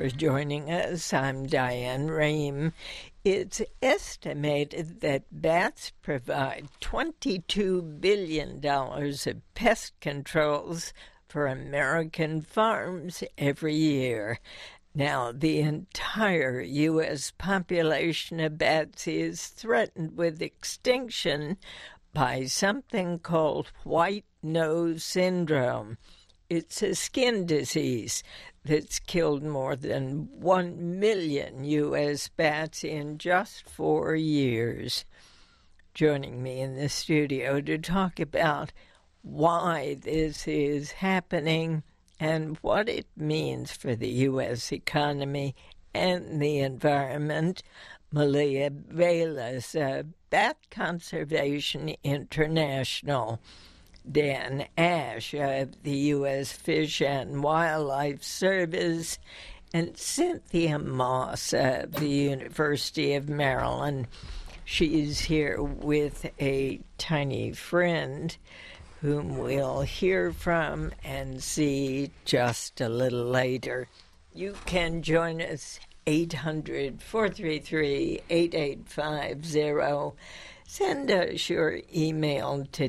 for joining us. I'm Diane Rehm. It's estimated that bats provide $22 billion of pest controls for American farms every year. Now, the entire U.S. population of bats is threatened with extinction by something called white nose syndrome. It's a skin disease that's killed more than 1 million U.S. bats in just 4 years. Joining me in the studio to talk about why this is happening and what it means for the U.S. economy and the environment, Malia Velas, Bat Conservation International, Dan Ash of the U.S. Fish and Wildlife Service, and Cynthia Moss of the University of Maryland. She's here with a tiny friend whom we'll hear from and see just a little later. You can join us 800-433-8850. Send us your email to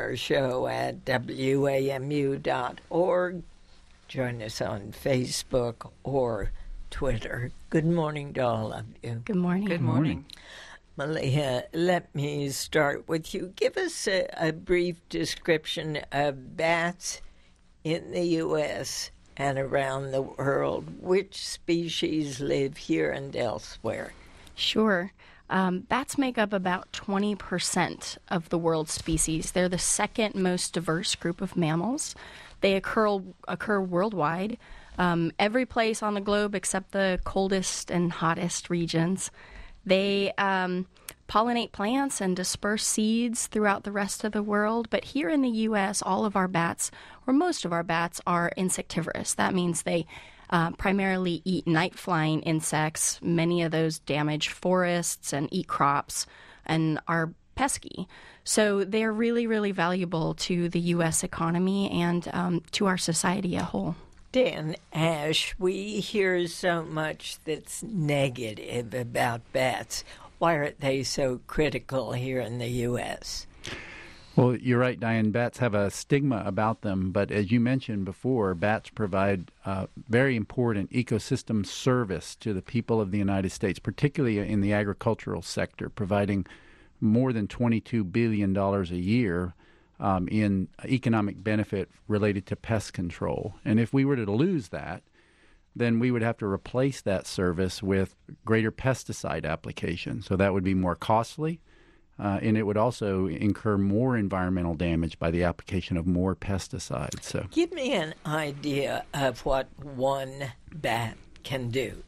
drshow@wamu.org. Join us on Facebook or Twitter. Good morning to all of you. Good morning. Good morning. Malia, let me start with you. Give us a brief description of bats in the U.S. and around the world. Which species live here and elsewhere? Sure. Bats make up about 20% of the world's species. They're the second most diverse group of mammals. They occur worldwide, every place on the globe except the coldest and hottest regions. They pollinate plants and disperse seeds throughout the rest of the world. But here in the U.S., all of our bats, or most of our bats, are insectivorous. That means they primarily eat night-flying insects. Many of those damage forests and eat crops and are pesky. So they're really, really valuable to the U.S. economy and to our society as a whole. Dan Ash, we hear so much that's negative about bats. Why are they so critical here in the U.S.? Well, you're right, Diane. Bats have a stigma about them, but as you mentioned before, bats provide very important ecosystem service to the people of the United States, particularly in the agricultural sector, providing more than $22 billion a year in economic benefit related to pest control. And if we were to lose that, then we would have to replace that service with greater pesticide application. So that would be more costly, and it would also incur more environmental damage by the application of more pesticides. So, give me an idea of what one bat can do.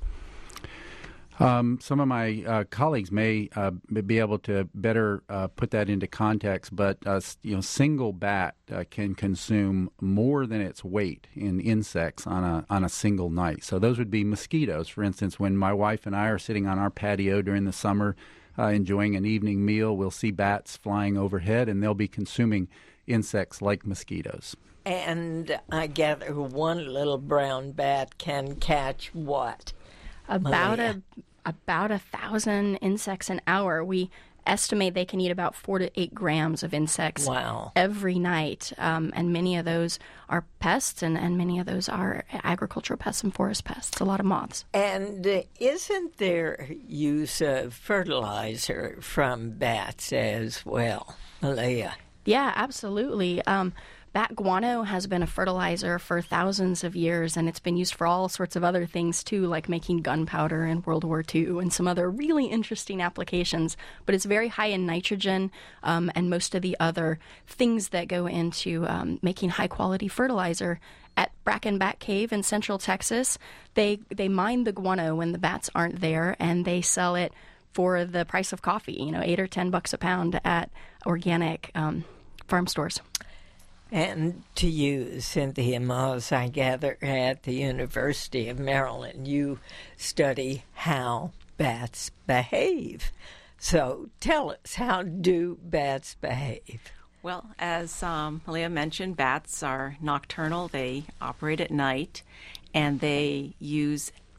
Some of my colleagues may be able to better put that into context, but single bat can consume more than its weight in insects on a single night. So those would be mosquitoes. For instance, when my wife and I are sitting on our patio during the summer enjoying an evening meal, we'll see bats flying overhead, and they'll be consuming insects like mosquitoes. And I gather one little brown bat can catch what? About 1,000 insects an hour. We estimate they can eat about 4 to 8 grams of insects every night. And many of those are pests, and many of those are agricultural pests and forest pests, a lot of moths. And isn't there use of fertilizer from bats as well, Malia? Yeah, absolutely. Bat guano has been a fertilizer for thousands of years, and it's been used for all sorts of other things, too, like making gunpowder in World War II and some other really interesting applications. But it's very high in nitrogen and most of the other things that go into making high-quality fertilizer. At Bracken Bat Cave in Central Texas, they mine the guano when the bats aren't there, and they sell it for the price of coffee, $8 or $10 a pound at organic farm stores. And to you, Cynthia Moss, I gather at the University of Maryland, you study how bats behave. So tell us, how do bats behave? Well, as Malia mentioned, bats are nocturnal. They operate at night, and they use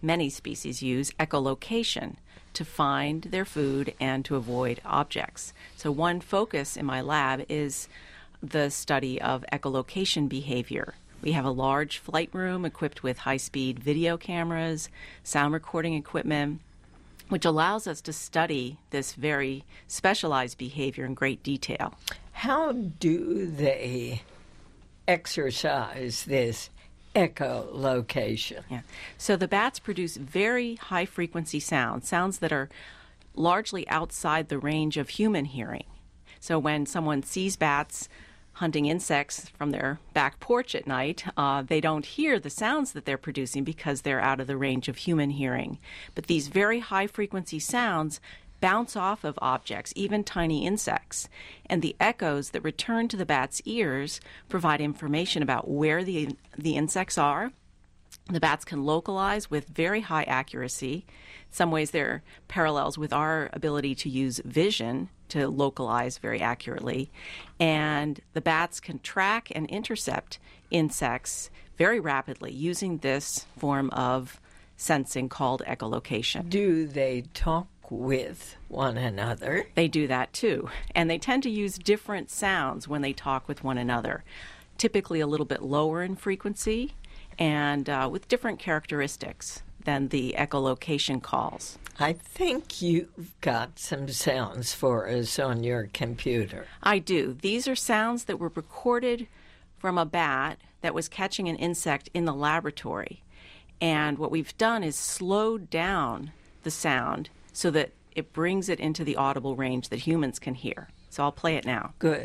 many species use echolocation to find their food and to avoid objects. So one focus in my lab is the study of echolocation behavior. We have a large flight room equipped with high-speed video cameras, sound recording equipment, which allows us to study this very specialized behavior in great detail. How do they exercise this echolocation? Yeah. So the bats produce very high-frequency sounds that are largely outside the range of human hearing. So when someone sees bats hunting insects from their back porch at night, they don't hear the sounds that they're producing because they're out of the range of human hearing. But these very high-frequency sounds bounce off of objects, even tiny insects. And the echoes that return to the bat's ears provide information about where the insects are. The bats can localize with very high accuracy. In some ways, they're parallels with our ability to use vision to localize very accurately. And the bats can track and intercept insects very rapidly using this form of sensing called echolocation. Do they talk with one another? They do that too. And they tend to use different sounds when they talk with one another, typically a little bit lower in frequency and with different characteristics than the echolocation calls. I think you've got some sounds for us on your computer. I do. These are sounds that were recorded from a bat that was catching an insect in the laboratory. And what we've done is slowed down the sound so that it brings it into the audible range that humans can hear. So I'll play it now. Good.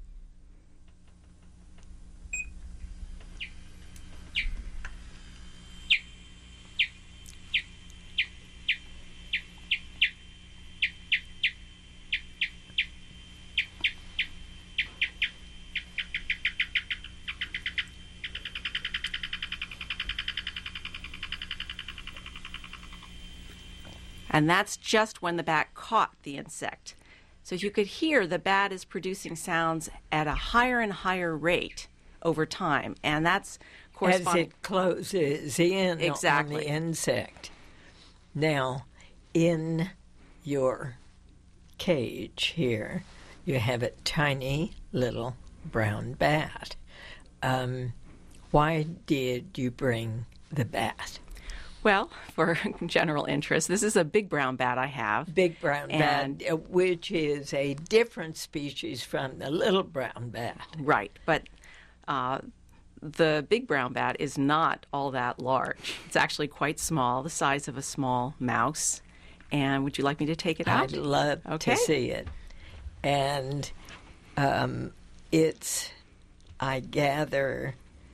And that's just when the bat caught the insect. So you could hear the bat is producing sounds at a higher and higher rate over time. And that's corresponding. As it closes in Exactly. on the insect. Now, in your cage here, you have a tiny little brown bat. Why did you bring the bat? Well, for general interest, this is a big brown bat I have. Big brown bat, which is a different species from the little brown bat. Right, but the big brown bat is not all that large. It's actually quite small, the size of a small mouse. And would you like me to take it out? I'd love to see it. And it's, I gather,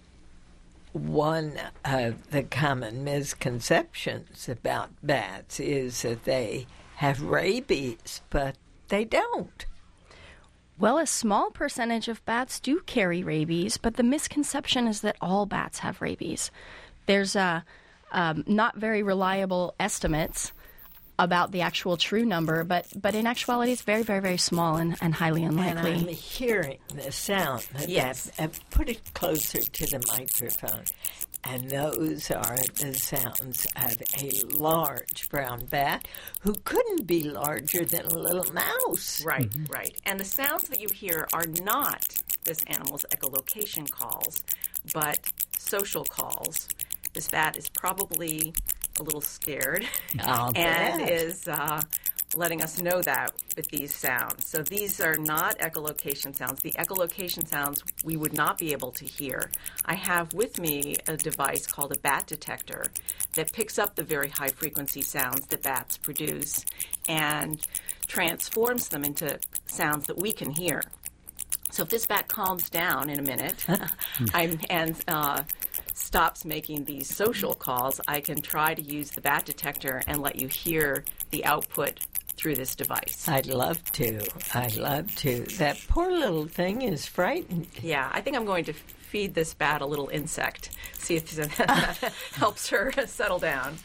one of the common misconceptions about bats is that they have rabies, but they don't. Well, a small percentage of bats do carry rabies, but the misconception is that all bats have rabies. There's not very reliable estimates about the actual true number, but in actuality, it's very, very, very small and highly unlikely. And I'm hearing the sound. Yes. Put it closer to the microphone. And those are the sounds of a large brown bat who couldn't be larger than a little mouse. Right, right. And the sounds that you hear are not this animal's echolocation calls, but social calls. This bat is probably a little scared and is letting us know that with these sounds. So these are not echolocation sounds. The echolocation sounds we would not be able to hear. I have with me a device called a bat detector that picks up the very high frequency sounds that bats produce and transforms them into sounds that we can hear. So if this bat calms down in a minute and stops making these social calls, I can try to use the bat detector and let you hear the output through this device. I'd love to. That poor little thing is frightened. Yeah, I think I'm going to feed this bat a little insect, see if that helps her settle down.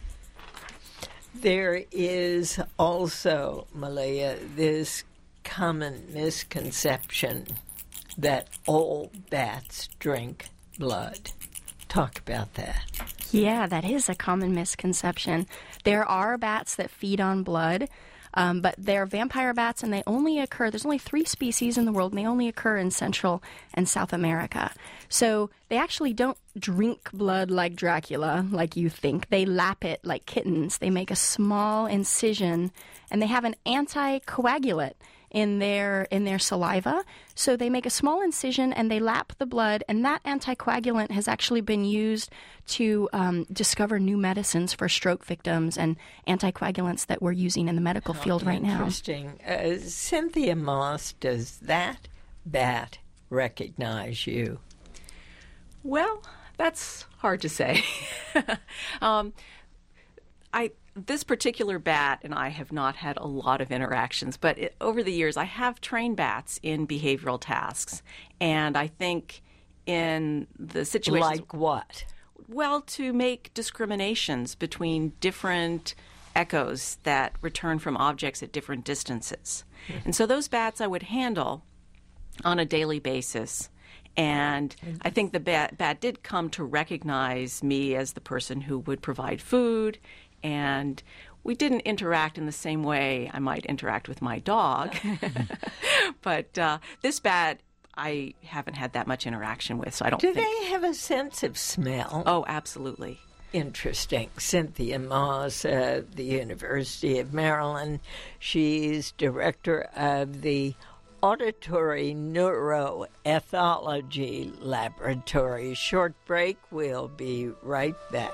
There is also, Malia, this common misconception that all bats drink blood. Talk about that. Yeah, that is a common misconception. There are bats that feed on blood, but they're vampire bats, and there's only 3 species in the world, and they only occur in Central and South America. So they actually don't drink blood like Dracula, like you think. They lap it like kittens. They make a small incision, and they have an anticoagulant in their saliva. So they make a small incision and they lap the blood, and that anticoagulant has actually been used to discover new medicines for stroke victims and anticoagulants that we're using in the medical field right now. Interesting. Cynthia Moss, does that bat recognize you? Well, that's hard to say. This particular bat and I have not had a lot of interactions, but over the years I have trained bats in behavioral tasks, and I think in the situations... Like what? Well, to make discriminations between different echoes that return from objects at different distances. And so those bats I would handle on a daily basis. And I think the bat did come to recognize me as the person who would provide food, and we didn't interact in the same way I might interact with my dog. But this bat, I haven't had that much interaction with, so I don't think... Do they have a sense of smell? Oh, absolutely. Interesting. Cynthia Moss at the University of Maryland. She's director of the Auditory Neuroethology Laboratory. Short break. We'll be right back.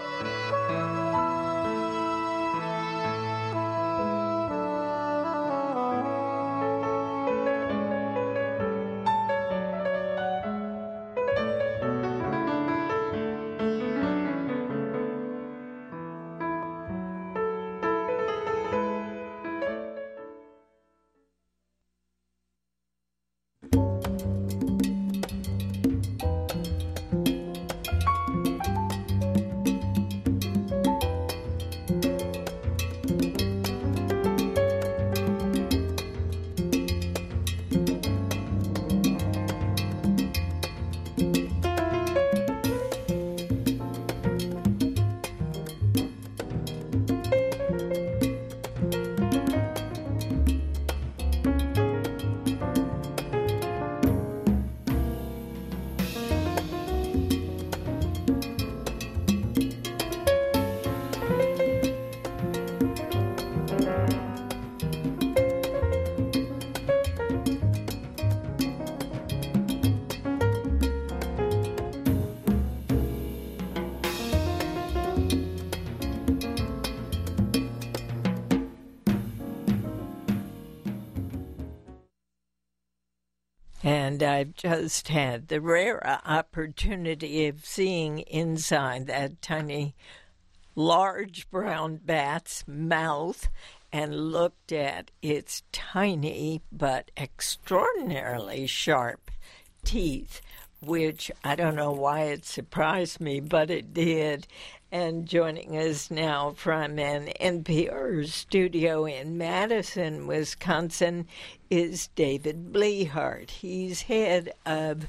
And I've just had the rare opportunity of seeing inside that tiny, large brown bat's mouth and looked at its tiny but extraordinarily sharp teeth, which I don't know why it surprised me, but it did. And joining us now from an NPR studio in Madison, Wisconsin, is David Blehart. He's head of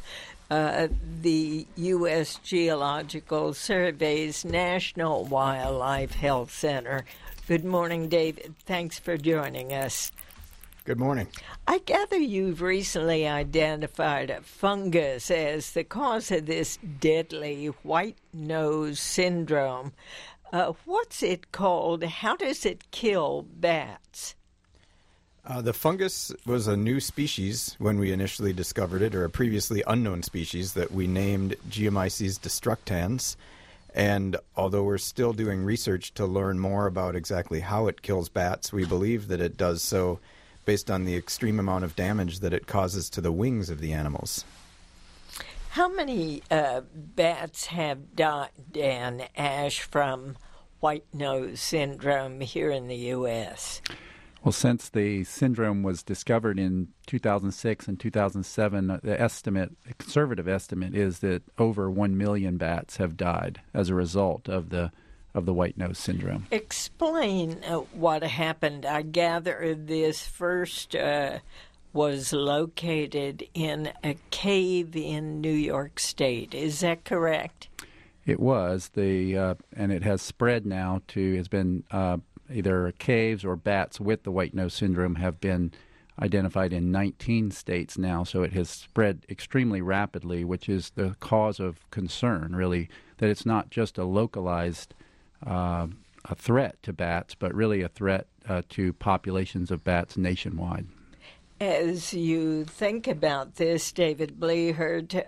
the U.S. Geological Survey's National Wildlife Health Center. Good morning, David. Thanks for joining us. Good morning. I gather you've recently identified a fungus as the cause of this deadly white nose syndrome. What's it called? How does it kill bats? The fungus was a new species when we initially discovered it, or a previously unknown species that we named Geomyces destructans. And although we're still doing research to learn more about exactly how it kills bats, we believe that it does so based on the extreme amount of damage that it causes to the wings of the animals. How many bats have died, Dan Ash, from white nose syndrome here in the U.S.? Well, since the syndrome was discovered in 2006 and 2007, the conservative estimate is that over 1 million bats have died as a result of the white nose syndrome. Explain what happened. I gather this first was located in a cave in New York State. Is that correct? It was and it has spread now to has been either caves or bats with the white-nose syndrome have been identified in 19 states now. So it has spread extremely rapidly, which is the cause of concern, really, that it's not just a localized a threat to bats, but really a threat to populations of bats nationwide. As you think about this, David Blehart,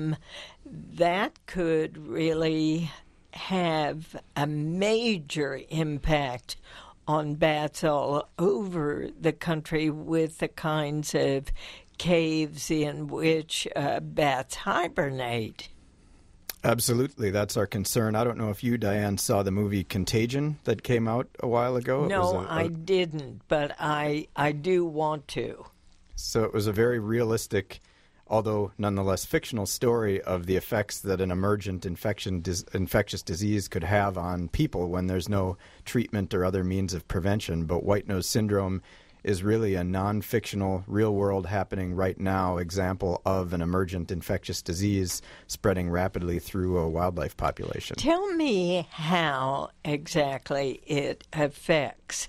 that could really have a major impact on bats all over the country with the kinds of caves in which bats hibernate. Absolutely, that's our concern. I don't know if you, Diane, saw the movie Contagion that came out a while ago. No, I didn't, but I do want to. So it was a very realistic, although nonetheless fictional story of the effects that an emergent infectious disease could have on people when there's no treatment or other means of prevention. But white-nose syndrome is really a non-fictional, real-world happening right now example of an emergent infectious disease spreading rapidly through a wildlife population. Tell me how exactly it affects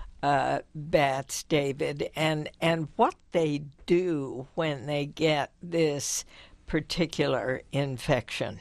bats, David, and what they do when they get this particular infection.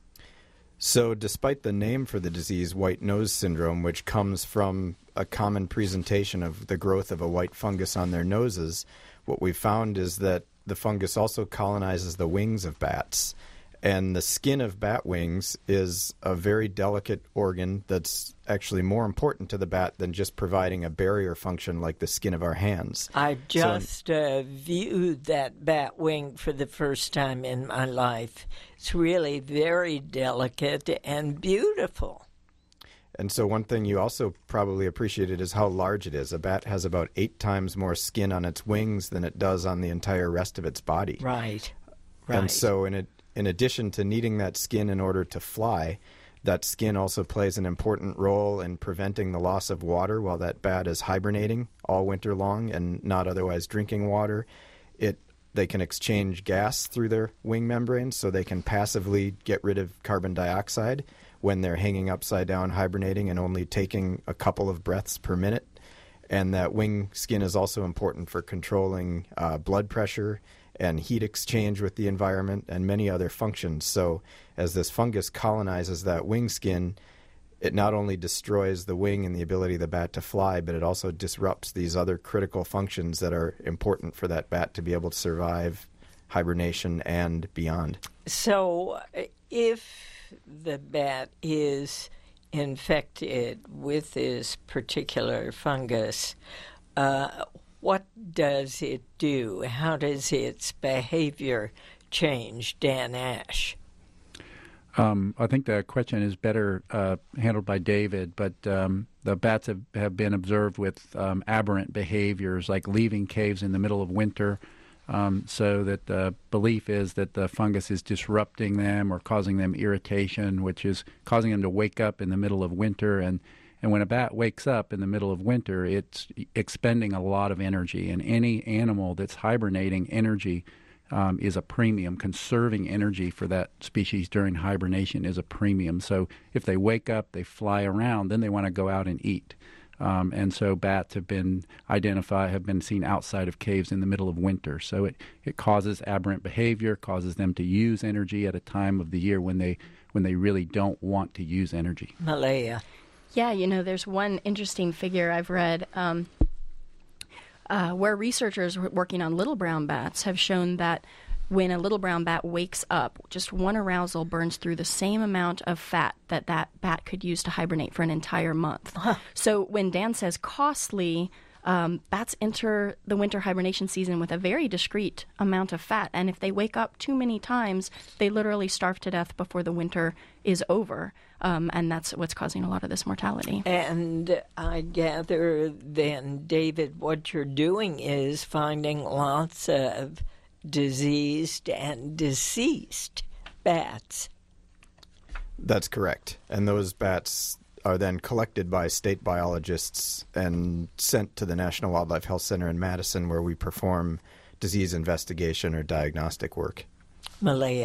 So despite the name for the disease, white-nose syndrome, which comes from a common presentation of the growth of a white fungus on their noses, what we found is that the fungus also colonizes the wings of bats. And the skin of bat wings is a very delicate organ that's actually more important to the bat than just providing a barrier function like the skin of our hands. I just viewed that bat wing for the first time in my life. It's really very delicate and beautiful. And so one thing you also probably appreciated is how large it is. A bat has about 8 times more skin on its wings than it does on the entire rest of its body. Right. And so in addition to needing that skin in order to fly, that skin also plays an important role in preventing the loss of water while that bat is hibernating all winter long and not otherwise drinking water. They can exchange gas through their wing membranes, so they can passively get rid of carbon dioxide when they're hanging upside down hibernating and only taking a couple of breaths per minute. And that wing skin is also important for controlling blood pressure and heat exchange with the environment and many other functions. So as this fungus colonizes that wing skin, it not only destroys the wing and the ability of the bat to fly, but it also disrupts these other critical functions that are important for that bat to be able to survive hibernation and beyond. So if the bat is infected with this particular fungus, what does it do? How does its behavior change, Dan Ash? I think the question is better handled by David, but the bats have been observed with aberrant behaviors, like leaving caves in the middle of winter, so that the belief is that the fungus is disrupting them or causing them irritation, which is causing them to wake up in the middle of winter. And when a bat wakes up in the middle of winter, it's expending a lot of energy. And any animal that's hibernating, energy is a premium. Conserving energy for that species during hibernation is a premium. So if they wake up, they fly around, then they want to go out and eat. And so bats have been seen outside of caves in the middle of winter. So it causes aberrant behavior, causes them to use energy at a time of the year when they really don't want to use energy. Malaya. Yeah, there's one interesting figure I've read where researchers working on little brown bats have shown that when a little brown bat wakes up, just one arousal burns through the same amount of fat that bat could use to hibernate for an entire month. So when Dan says costly, bats enter the winter hibernation season with a very discrete amount of fat, and if they wake up too many times, they literally starve to death before the winter is over, and that's what's causing a lot of this mortality. And I gather then, David, what you're doing is finding lots of diseased and deceased bats. That's correct. And those bats are then collected by state biologists and sent to the National Wildlife Health Center in Madison, where we perform disease investigation or diagnostic work. Malaya.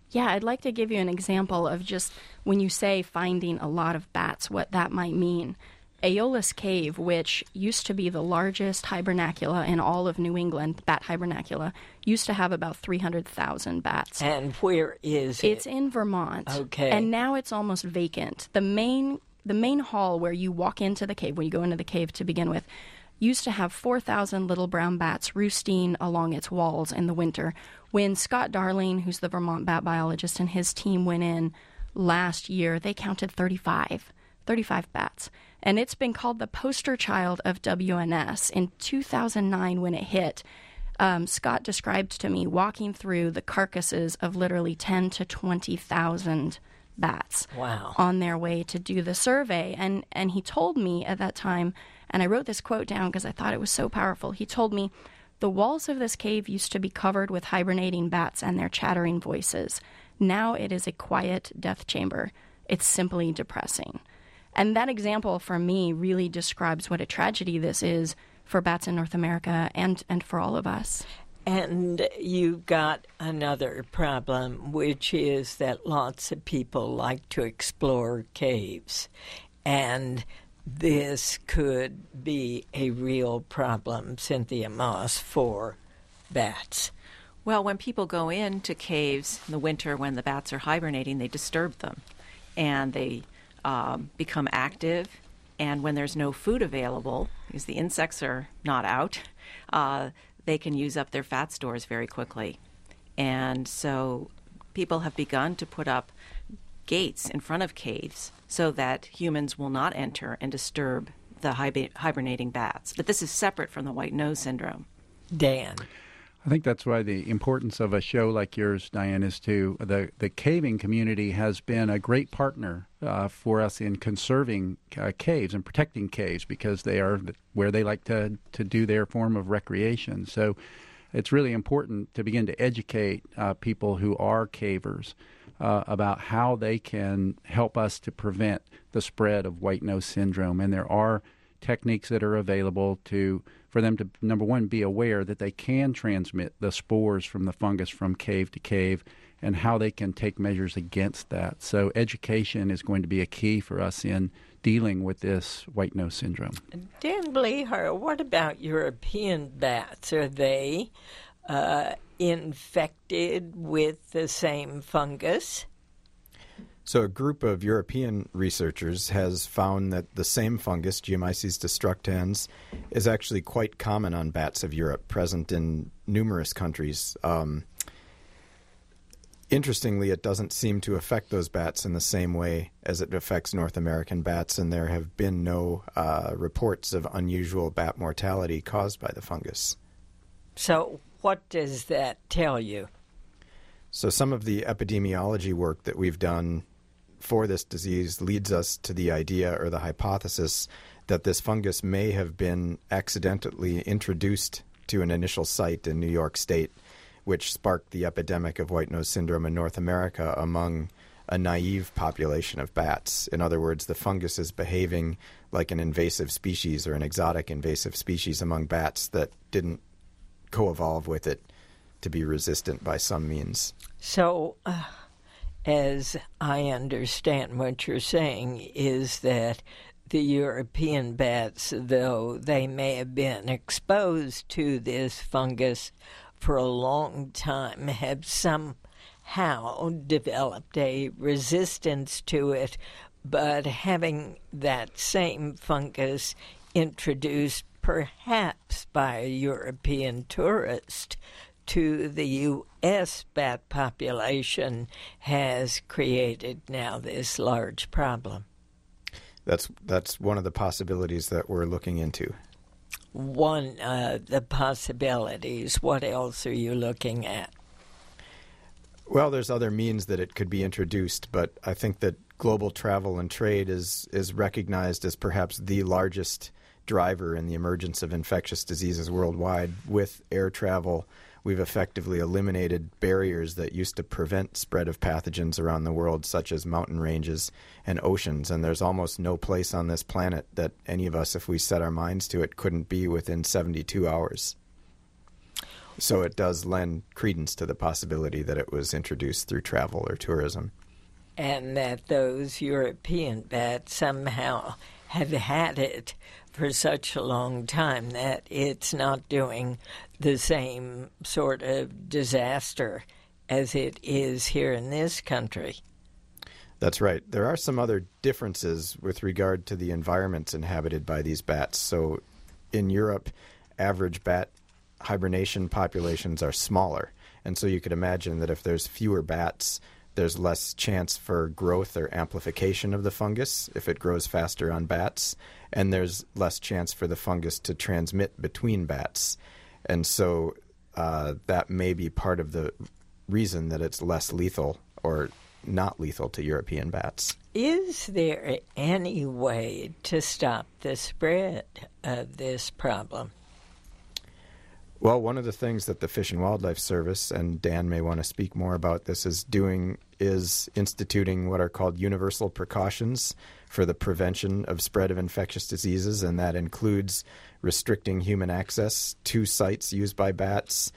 Yeah, I'd like to give you an example of just when you say finding a lot of bats, what that might mean. Aeolus Cave, which used to be the largest hibernacula in all of New England, bat hibernacula, used to have about 300,000 bats. And where is it? It's in Vermont. Okay. And now it's almost vacant. The main hall where you walk into the cave, when you go into the cave to begin with, used to have 4,000 little brown bats roosting along its walls in the winter. When Scott Darling, who's the Vermont bat biologist, and his team went in last year, they counted 35 bats. And it's been called the poster child of WNS. In 2009, when it hit, Scott described to me walking through the carcasses of literally 10 to 20,000 bats. Wow. On their way to do the survey. And he told me at that time, and I wrote this quote down because I thought it was so powerful. He told me, the walls of this cave used to be covered with hibernating bats and their chattering voices. Now it is a quiet death chamber. It's simply depressing. And that example for me really describes what a tragedy this is for bats in North America and for all of us. And you've got another problem, which is that lots of people like to explore caves. And this could be a real problem, Cynthia Moss, for bats. Well, when people go into caves in the winter when the bats are hibernating, they disturb them. And they become active. And when there's no food available, because the insects are not out, they can use up their fat stores very quickly. And so people have begun to put up gates in front of caves so that humans will not enter and disturb the hibernating bats. But this is separate from the white nose syndrome. Dan. I think that's why the importance of a show like yours, Diane, is to the caving community has been a great partner for us in conserving caves and protecting caves because they are where they like to do their form of recreation. So it's really important to begin to educate people who are cavers about how they can help us to prevent the spread of white nose syndrome. And there are techniques that are available for them to, number one, be aware that they can transmit the spores from the fungus from cave to cave and how they can take measures against that. So education is going to be a key for us in dealing with this white nose syndrome. Dan Blehar, what about European bats? Are they infected with the same fungus? So a group of European researchers has found that the same fungus, Geomyces destructans, is actually quite common on bats of Europe, present in numerous countries. Interestingly, it doesn't seem to affect those bats in the same way as it affects North American bats, and there have been no reports of unusual bat mortality caused by the fungus. So what does that tell you? So some of the epidemiology work that we've done for this disease leads us to the idea or the hypothesis that this fungus may have been accidentally introduced to an initial site in New York State, which sparked the epidemic of white nose syndrome in North America among a naive population of bats. In other words, the fungus is behaving like an invasive species or an exotic invasive species among bats that didn't co-evolve with it to be resistant by some means. So, as I understand what you're saying, is that the European bats, though they may have been exposed to this fungus for a long time, have somehow developed a resistance to it, but having that same fungus introduced perhaps by a European tourist to the U.S. bat population has created now this large problem. That's one of the possibilities that we're looking into. One of the possibilities. What else are you looking at? Well, there's other means that it could be introduced, but I think that global travel and trade is recognized as perhaps the largest driver in the emergence of infectious diseases worldwide. With air travel, we've effectively eliminated barriers that used to prevent spread of pathogens around the world, such as mountain ranges and oceans. And there's almost no place on this planet that any of us, if we set our minds to it, couldn't be within 72 hours. So it does lend credence to the possibility that it was introduced through travel or tourism. And that those European bats somehow have had it for such a long time that it's not doing the same sort of disaster as it is here in this country. That's right. There are some other differences with regard to the environments inhabited by these bats. So in Europe, average bat hibernation populations are smaller. And so you could imagine that if there's fewer bats, there's less chance for growth or amplification of the fungus if it grows faster on bats. And there's less chance for the fungus to transmit between bats. And so that may be part of the reason that it's less lethal or not lethal to European bats. Is there any way to stop the spread of this problem? Well, one of the things that the Fish and Wildlife Service, and Dan may want to speak more about this, is instituting what are called universal precautions for the prevention of spread of infectious diseases, and that includes restricting human access to sites used by bats,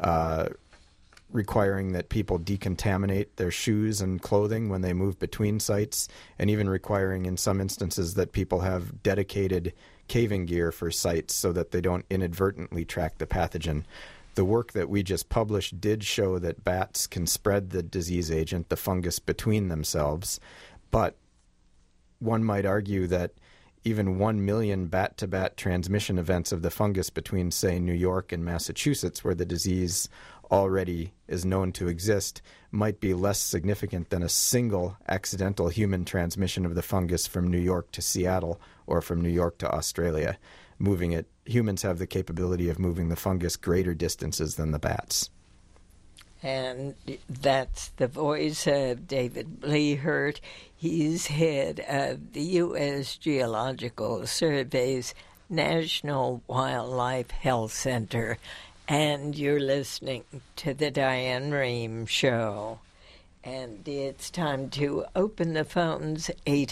requiring that people decontaminate their shoes and clothing when they move between sites, and even requiring in some instances that people have dedicated caving gear for sites so that they don't inadvertently track the pathogen. The work that we just published did show that bats can spread the disease agent, the fungus, between themselves, but one might argue that even 1 million bat-to-bat transmission events of the fungus between, say, New York and Massachusetts, where the disease already is known to exist, might be less significant than a single accidental human transmission of the fungus from New York to Seattle or from New York to Australia. Humans have the capability of moving the fungus greater distances than the bats. And that's the voice of David Blehert. He's head of the U.S. Geological Survey's National Wildlife Health Center. And you're listening to the Diane Rehm Show. And it's time to open the phones,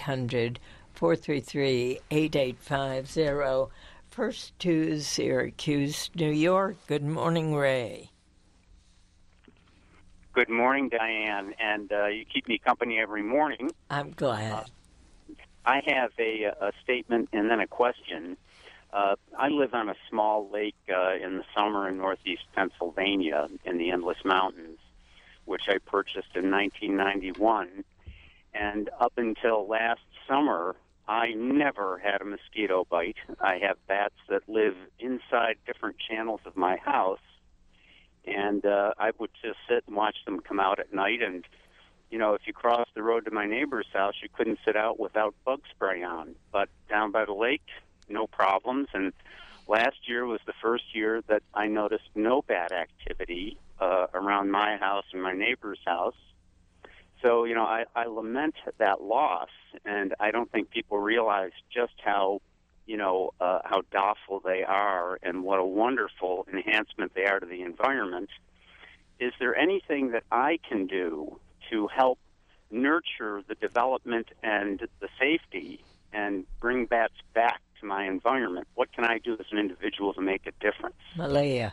800-433-8850. First to Syracuse, New York. Good morning, Ray. Good morning, Diane, and you keep me company every morning. I'm glad. I have a statement and then a question. I live on a small lake in the summer in northeast Pennsylvania in the Endless Mountains, which I purchased in 1991. And up until last summer, I never had a mosquito bite. I have bats that live inside different channels of my house, and I would just sit and watch them come out at night. And, you know, if you crossed the road to my neighbor's house, you couldn't sit out without bug spray on. But down by the lake, no problems. And last year was the first year that I noticed no bat activity around my house and my neighbor's house. So, you know, I lament that loss, and I don't think people realize just how, you know, how docile they are and what a wonderful enhancement they are to the environment. Is there anything that I can do to help nurture the development and the safety and bring bats back to my environment? What can I do as an individual to make a difference? Malaya.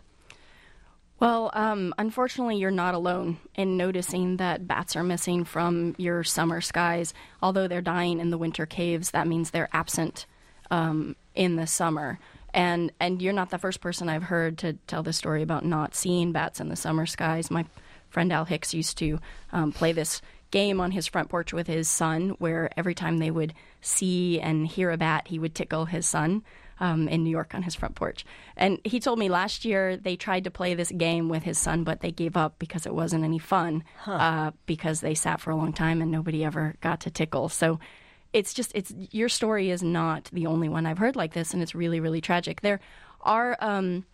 Well, unfortunately, you're not alone in noticing that bats are missing from your summer skies. Although they're dying in the winter caves, that means they're absent in the summer. And you're not the first person I've heard to tell the story about not seeing bats in the summer skies. My friend Al Hicks used to play this game on his front porch with his son, where every time they would see and hear a bat, he would tickle his son in New York on his front porch. And he told me last year they tried to play this game with his son, but they gave up because it wasn't any fun, because they sat for a long time and nobody ever got to tickle. So it's your story is not the only one I've heard like this, and it's really, really tragic. There are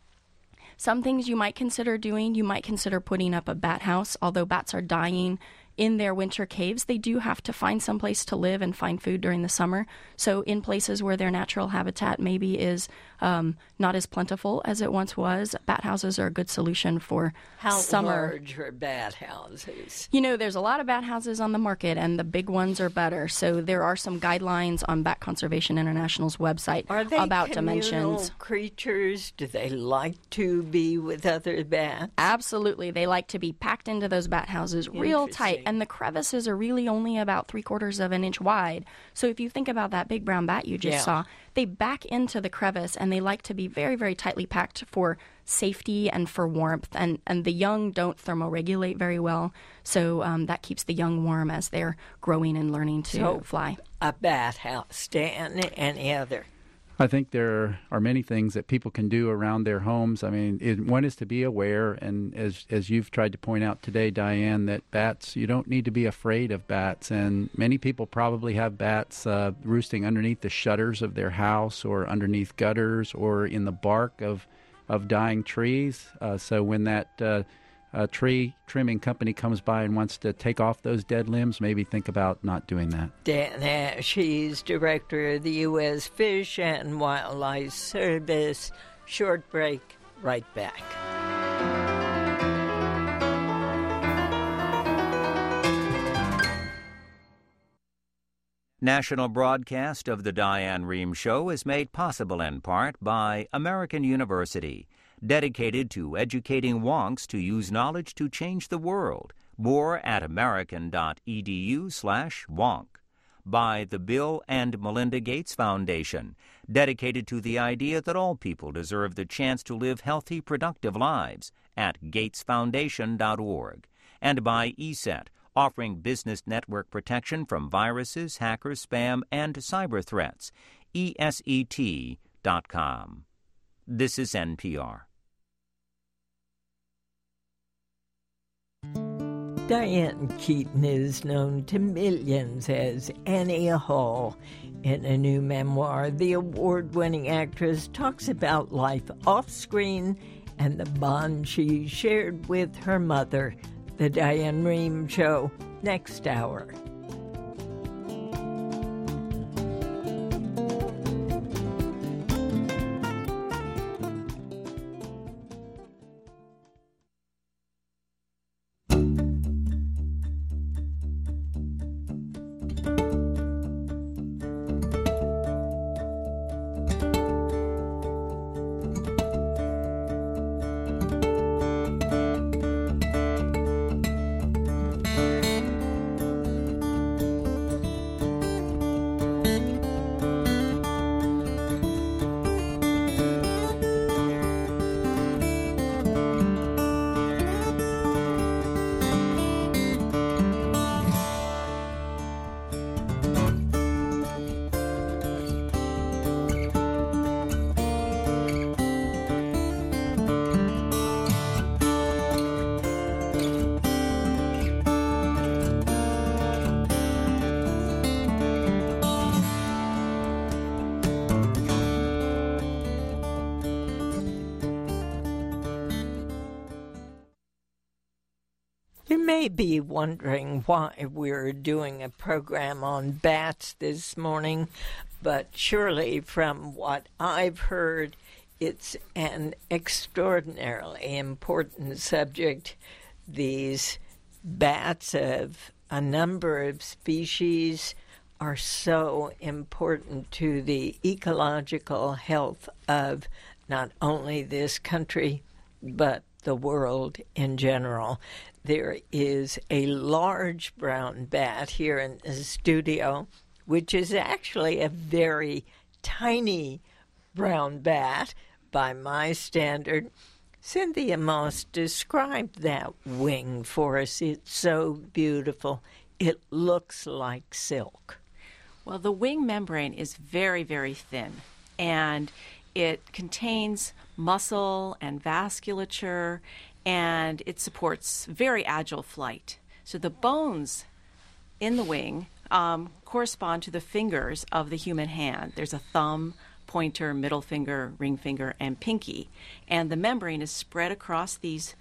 some things you might consider doing. You might consider putting up a bat house, although bats are dying in their winter caves, they do have to find some place to live and find food during the summer. So in places where their natural habitat maybe is not as plentiful as it once was, bat houses are a good solution for summer. How large are bat houses? There's a lot of bat houses on the market, and the big ones are better. So there are some guidelines on Bat Conservation International's website about dimensions. Are they communal creatures? Do they like to be with other bats? Absolutely. They like to be packed into those bat houses real tight, and the crevices are really only about 3/4 of an inch wide. So if you think about that big brown bat you just saw, they back into the crevice, and they like to be very, very tightly packed for safety and for warmth. And the young don't thermoregulate very well, so that keeps the young warm as they're growing and learning to fly. A bat house, Dan, any other? I think there are many things that people can do around their homes. I mean, one is to be aware, and as you've tried to point out today, Diane, that bats, you don't need to be afraid of bats. And many people probably have bats roosting underneath the shutters of their house or underneath gutters or in the bark of dying trees. So when that tree trimming company comes by and wants to take off those dead limbs, maybe think about not doing that. Dan Ash, he's director of the U.S. Fish and Wildlife Service. Short break, right back. National broadcast of the Diane Rehm Show is made possible in part by American University, dedicated to educating wonks to use knowledge to change the world. More at american.edu/wonk. By the Bill and Melinda Gates Foundation, dedicated to the idea that all people deserve the chance to live healthy, productive lives, at gatesfoundation.org. And by ESET, offering business network protection from viruses, hackers, spam, and cyber threats. ESET.com. This is NPR. Diane Keaton is known to millions as Annie Hall. In a new memoir, the award-winning actress talks about life off-screen and the bond she shared with her mother. The Diane Rehm Show, next hour. You may be wondering why we're doing a program on bats this morning, but surely from what I've heard, it's an extraordinarily important subject. These bats of a number of species are so important to the ecological health of not only this country, but the world in general. There is a large brown bat here in the studio, which is actually a very tiny brown bat by my standard. Cynthia Moss, describe that wing for us. It's so beautiful. It looks like silk. Well, the wing membrane is very, very thin, and it contains muscle and vasculature, and it supports very agile flight. So the bones in the wing correspond to the fingers of the human hand. There's a thumb, pointer, middle finger, ring finger, and pinky. And the membrane is spread across these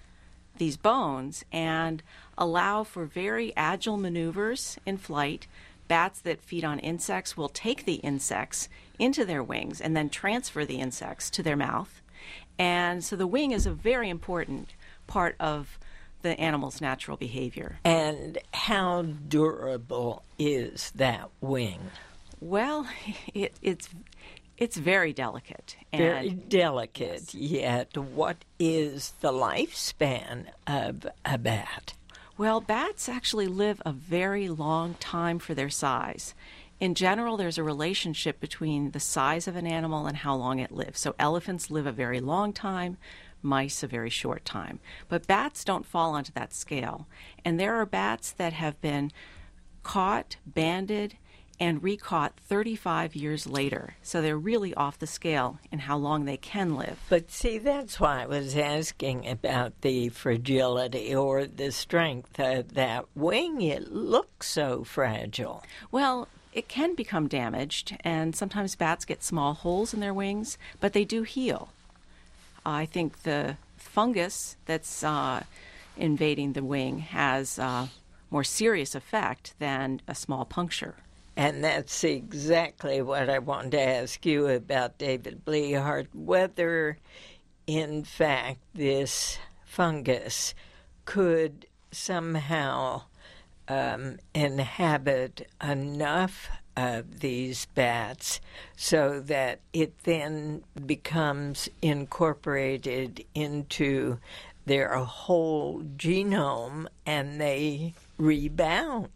these bones and allow for very agile maneuvers in flight. Bats that feed on insects will take the insects into their wings and then transfer the insects to their mouth. And so the wing is a very important part of the animal's natural behavior. And how durable is that wing? Well, it's very delicate. Very delicate, yet what is the lifespan of a bat? Well, bats actually live a very long time for their size. In general, there's a relationship between the size of an animal and how long it lives. So elephants live a very long time, mice a very short time. But bats don't fall onto that scale. And there are bats that have been caught, banded, and recaught 35 years later. So they're really off the scale in how long they can live. But see, that's why I was asking about the fragility or the strength of that wing. It looks so fragile. Well, it can become damaged, and sometimes bats get small holes in their wings, but they do heal. I think the fungus that's invading the wing has a more serious effect than a small puncture. And that's exactly what I wanted to ask you about, David Blehart, whether, in fact, this fungus could somehow inhabit enough of these bats so that it then becomes incorporated into their whole genome and they rebound.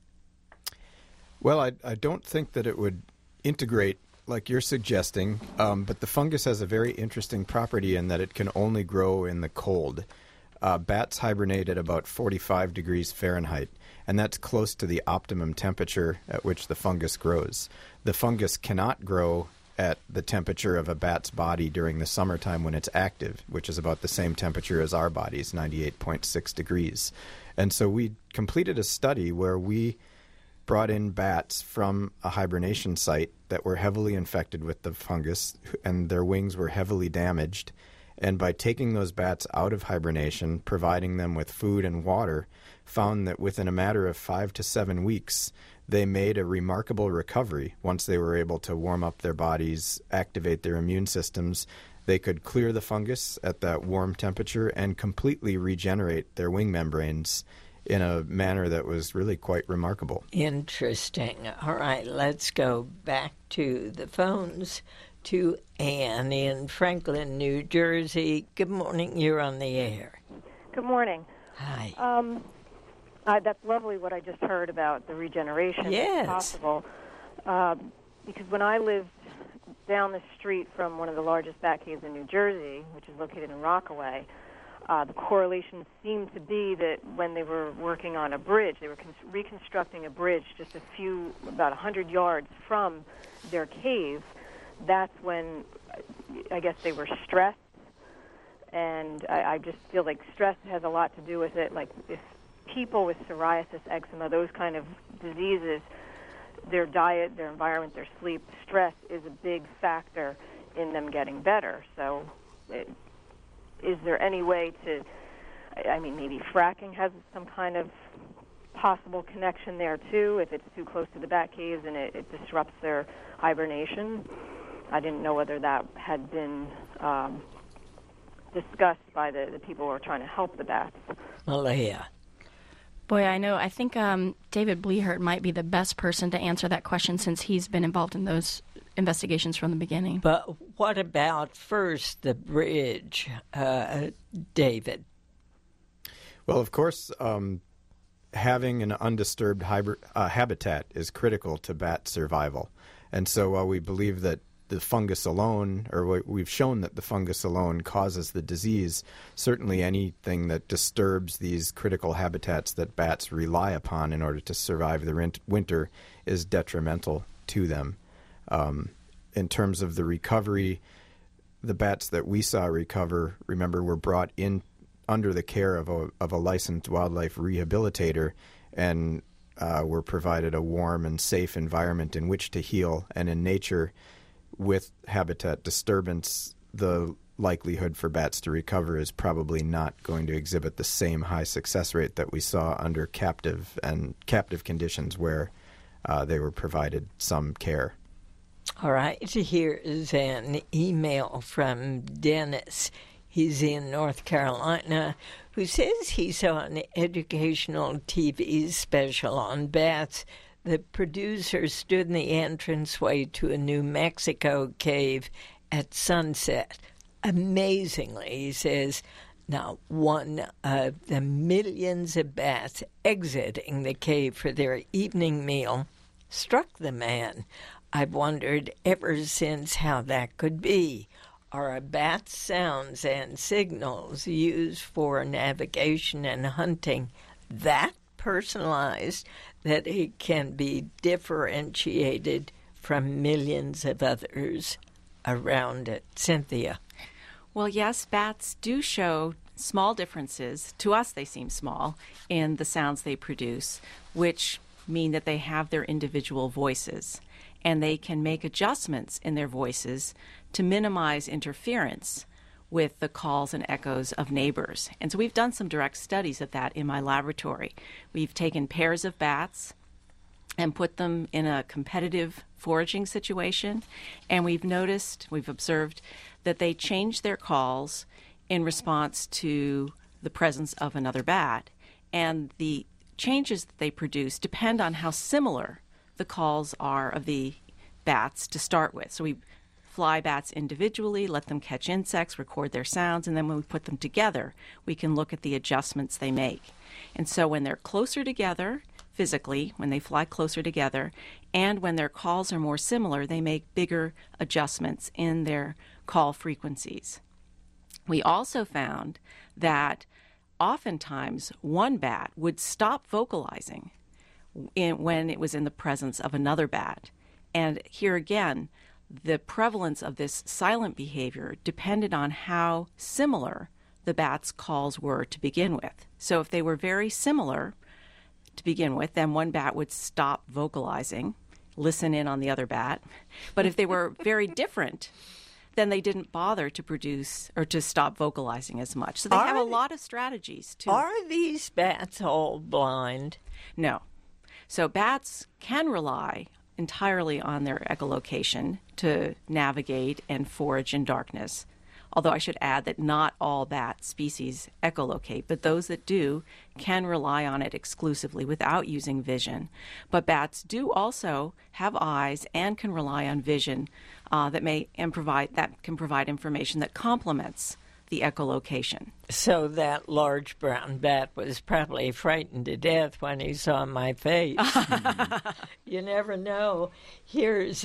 Well, I don't think that it would integrate like you're suggesting, but the fungus has a very interesting property in that it can only grow in the cold. Bats hibernate at about 45 degrees Fahrenheit, and that's close to the optimum temperature at which the fungus grows. The fungus cannot grow at the temperature of a bat's body during the summertime when it's active, which is about the same temperature as our bodies, 98.6 degrees. And so we completed a study where we brought in bats from a hibernation site that were heavily infected with the fungus, and their wings were heavily damaged. And by taking those bats out of hibernation, providing them with food and water, found that within a matter of 5 to 7 weeks, they made a remarkable recovery. Once they were able to warm up their bodies, activate their immune systems, they could clear the fungus at that warm temperature and completely regenerate their wing membranes in a manner that was really quite remarkable. Interesting. All right, let's go back to the phones to Anne in Franklin, New Jersey. Good morning. You're on the air. Good morning. Hi. That's lovely what I just heard about the regeneration. Yes. Possible. Because when I lived down the street from one of the largest bat caves in New Jersey, which is located in Rockaway, the correlation seemed to be that when they were working on a bridge, they were reconstructing a bridge just about 100 yards from their cave. That's when I guess they were stressed, and I just feel like stress has a lot to do with it. Like if people with psoriasis, eczema, those kind of diseases, their diet, their environment, their sleep, stress is a big factor in them getting better. So is there any way to, maybe fracking has some kind of possible connection there too, if it's too close to the bat caves and it disrupts their hibernation? I didn't know whether that had been discussed by the people who are trying to help the bats. Malaya. Boy, I think David Blehart might be the best person to answer that question since he's been involved in those investigations from the beginning. But what about first the bridge, David? Well, of course, having an undisturbed habitat is critical to bat survival. And so while we believe that the fungus alone, or we've shown that the fungus alone causes the disease, certainly anything that disturbs these critical habitats that bats rely upon in order to survive the winter is detrimental to them. In terms of the recovery, the bats that we saw recover, remember, were brought in under the care of a licensed wildlife rehabilitator and were provided a warm and safe environment in which to heal. And in nature, with habitat disturbance, the likelihood for bats to recover is probably not going to exhibit the same high success rate that we saw under captive conditions where they were provided some care. All right, here is an email from Dennis. He's in North Carolina, who says he saw an educational TV special on bats. The producer stood in the entranceway to a New Mexico cave at sunset. Amazingly, he says, not one of the millions of bats exiting the cave for their evening meal struck the man. I've wondered ever since how that could be. Are a bat's sounds and signals used for navigation and hunting that personalized that it can be differentiated from millions of others around it? Cynthia? Well, yes, bats do show small differences. To us, they seem small in the sounds they produce, which mean that they have their individual voices, and they can make adjustments in their voices to minimize interference with the calls and echoes of neighbors. And so we've done some direct studies of that in my laboratory. We've taken pairs of bats and put them in a competitive foraging situation, and we've observed that they change their calls in response to the presence of another bat. And the changes that they produce depend on how similar the calls are of the bats to start with. So we fly bats individually, let them catch insects, record their sounds, and then when we put them together, we can look at the adjustments they make. And so when they're closer together physically, when they fly closer together, and when their calls are more similar, they make bigger adjustments in their call frequencies. We also found that oftentimes one bat would stop vocalizing when it was in the presence of another bat. And here again, the prevalence of this silent behavior depended on how similar the bat's calls were to begin with. So if they were very similar to begin with, then one bat would stop vocalizing, listen in on the other bat. But if they were very different, then they didn't bother to produce or to stop vocalizing as much. So they have a lot of strategies too. Are these bats all blind? No. So bats can rely entirely on their echolocation to navigate and forage in darkness. Although I should add that not all bat species echolocate, but those that do can rely on it exclusively without using vision. But bats do also have eyes and can rely on vision that can provide information that complements the echolocation. So that large brown bat was probably frightened to death when he saw my face. You never know. Here's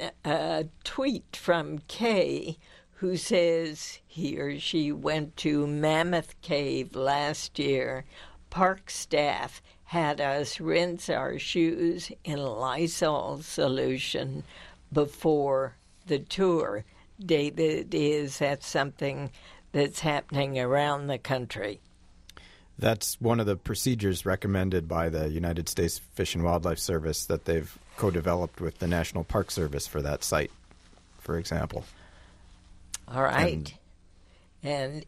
a tweet from Kay, who says he or she went to Mammoth Cave last year. Park staff had us rinse our shoes in Lysol solution before the tour. David, is that something that's happening around the country? That's one of the procedures recommended by the United States Fish and Wildlife Service that they've co-developed with the National Park Service for that site, for example. All right. And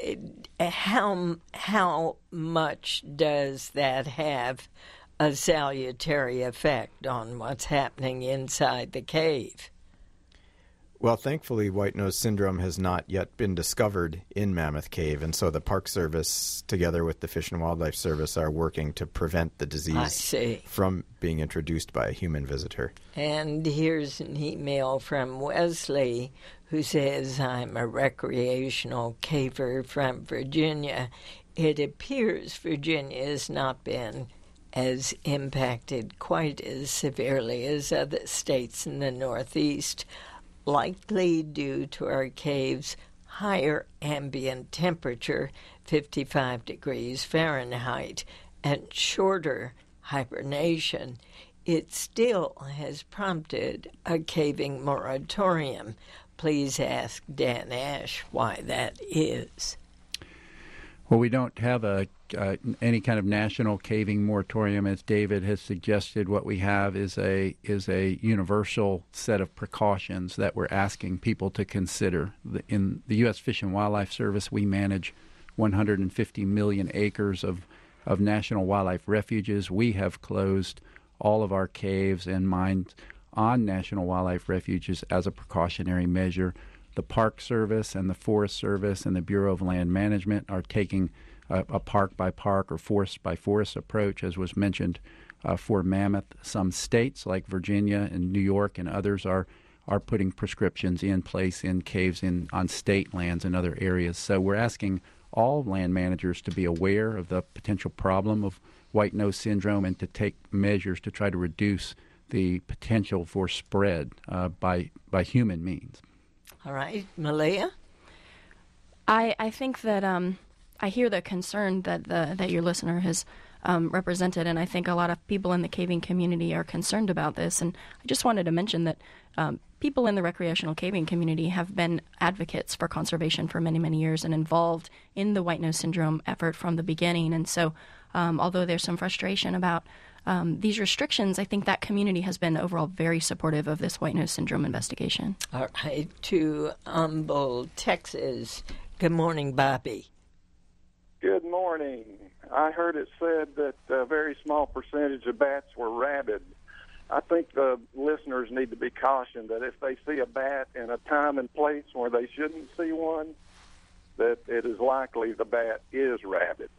how much does that have a salutary effect on what's happening inside the cave? Well, thankfully, white nose syndrome has not yet been discovered in Mammoth Cave, and so the Park Service, together with the Fish and Wildlife Service, are working to prevent the disease from being introduced by a human visitor. And here's an email from Wesley, who says, I'm a recreational caver from Virginia. It appears Virginia has not been as impacted quite as severely as other states in the Northeast, likely due to our cave's higher ambient temperature, 55 degrees Fahrenheit, and shorter hibernation. It still has prompted a caving moratorium. Please ask Dan Ash why that is. Well, we don't have any kind of national caving moratorium, as David has suggested. What we have is a universal set of precautions that we're asking people to consider. In the U.S. Fish and Wildlife Service, we manage 150 million acres of national wildlife refuges. We have closed all of our caves and mines on national wildlife refuges as a precautionary measure. The Park Service and the Forest Service and the Bureau of Land Management are taking a park-by-park or forest-by-forest approach, as was mentioned for mammoth. Some states like Virginia and New York and others are putting prescriptions in place in caves on state lands and other areas. So we're asking all land managers to be aware of the potential problem of white nose syndrome and to take measures to try to reduce the potential for spread by human means. All right, Malia? I think that I hear the concern that your listener has represented, and I think a lot of people in the caving community are concerned about this. And I just wanted to mention that people in the recreational caving community have been advocates for conservation for many, many years and involved in the white nose syndrome effort from the beginning. And so although there's some frustration about these restrictions, I think that community has been overall very supportive of this white nose syndrome investigation. All right, to Humboldt, Texas. Good morning, Bobby. Good morning. I heard it said that a very small percentage of bats were rabid. I think the listeners need to be cautioned that if they see a bat in a time and place where they shouldn't see one, that it is likely the bat is rabid.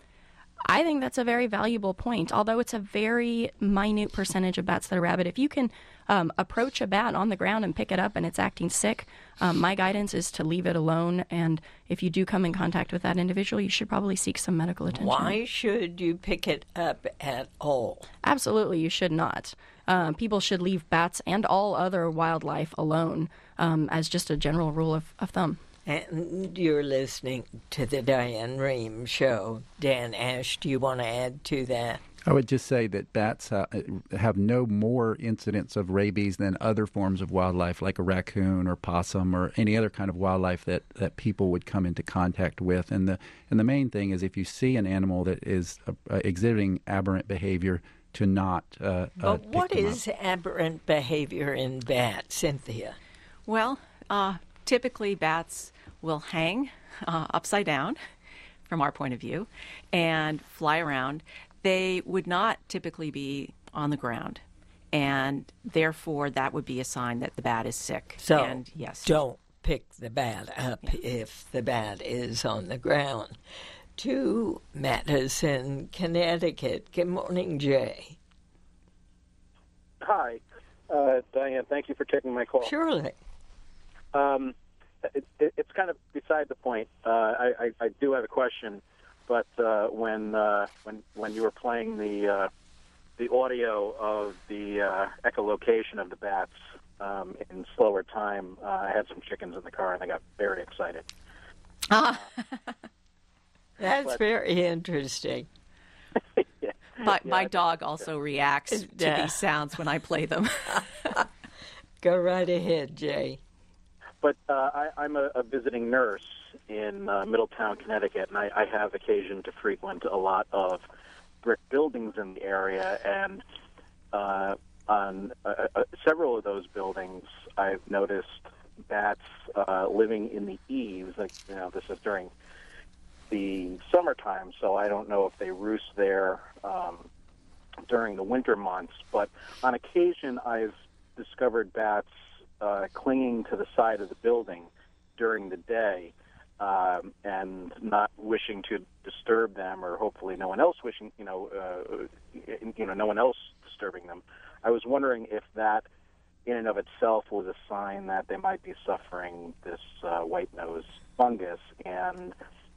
I think that's a very valuable point. Although it's a very minute percentage of bats that are rabid, if you can approach a bat on the ground and pick it up and it's acting sick, my guidance is to leave it alone. And if you do come in contact with that individual, you should probably seek some medical attention. Why should you pick it up at all? Absolutely, you should not. People should leave bats and all other wildlife alone as just a general rule of thumb. And you're listening to the Diane Rehm Show. Dan Ash, do you want to add to that? I would just say that bats have no more incidents of rabies than other forms of wildlife, like a raccoon or possum or any other kind of wildlife that people would come into contact with. And the main thing is if you see an animal that is exhibiting aberrant behavior, to not But what is aberrant behavior in bats, Cynthia? Well, typically bats will hang upside down from our point of view and fly around. They would not typically be on the ground, and therefore that would be a sign that the bat is sick. So and, yes. Don't pick the bat up if the bat is on the ground. To Madison, Connecticut. Good morning, Jay. Hi, Diane. Thank you for taking my call. Surely. It's kind of beside the point. I do have a question, but when you were playing the audio of the echolocation of the bats in slower time, I had some chickens in the car and I got very excited. That's very interesting. Yeah. My dog also reacts to these sounds when I play them. Go right ahead, Jay. But I'm a visiting nurse in Middletown, Connecticut, and I have occasion to frequent a lot of brick buildings in the area. And on several of those buildings, I've noticed bats living in the eaves. Like, this is during the summertime, so I don't know if they roost there during the winter months. But on occasion, I've discovered bats clinging to the side of the building during the day and not wishing to disturb them, or hopefully no one else wishing, no one else disturbing them. I was wondering if that in and of itself was a sign that they might be suffering this white nose fungus, and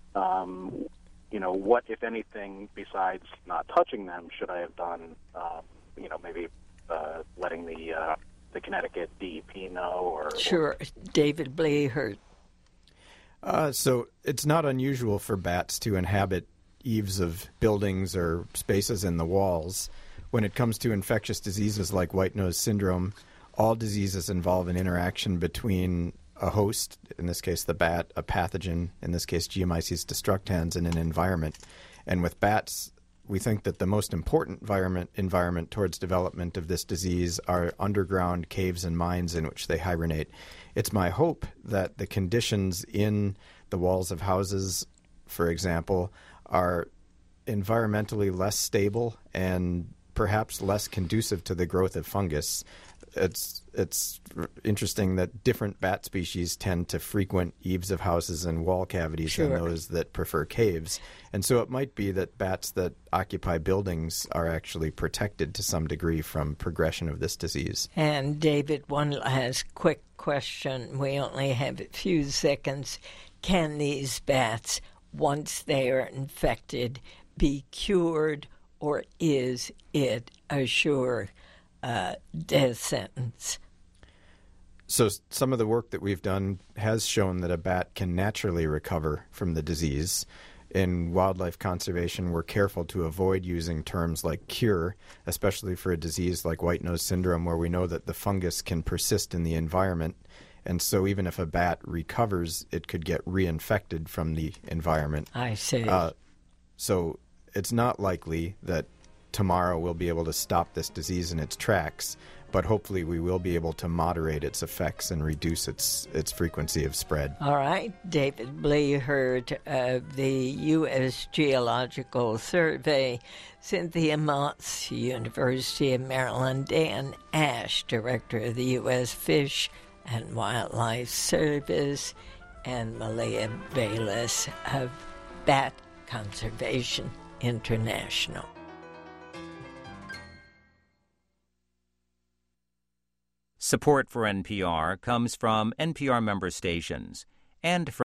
what, if anything, besides not touching them, should I have done? Maybe letting the Connecticut DEP know, or sure, David Blehert. So it's not unusual for bats to inhabit eaves of buildings or spaces in the walls. When it comes to infectious diseases like white nose syndrome, all diseases involve an interaction between a host, in this case the bat, a pathogen, in this case Geomyces destructans, in an environment. And with bats, we think that the most important environment towards development of this disease are underground caves and mines in which they hibernate. It's my hope that the conditions in the walls of houses, for example, are environmentally less stable and perhaps less conducive to the growth of fungus. It's interesting that different bat species tend to frequent eaves of houses and wall cavities than those that prefer caves. And so it might be that bats that occupy buildings are actually protected to some degree from progression of this disease. And David, one last quick question. We only have a few seconds. Can these bats, once they are infected, be cured, or is it a sure death sentence? So some of the work that we've done has shown that a bat can naturally recover from the disease. In wildlife conservation, we're careful to avoid using terms like cure, especially for a disease like white nose syndrome, where we know that the fungus can persist in the environment. And so even if a bat recovers, it could get reinfected from the environment. I see. So it's not likely that tomorrow we'll be able to stop this disease in its tracks, but hopefully we will be able to moderate its effects and reduce its frequency of spread. All right. David Blehert of the U.S. Geological Survey, Cynthia Motz, University of Maryland, Dan Ash, Director of the U.S. Fish and Wildlife Service, and Malia Bayless of Bat Conservation International. Support for NPR comes from NPR member stations and from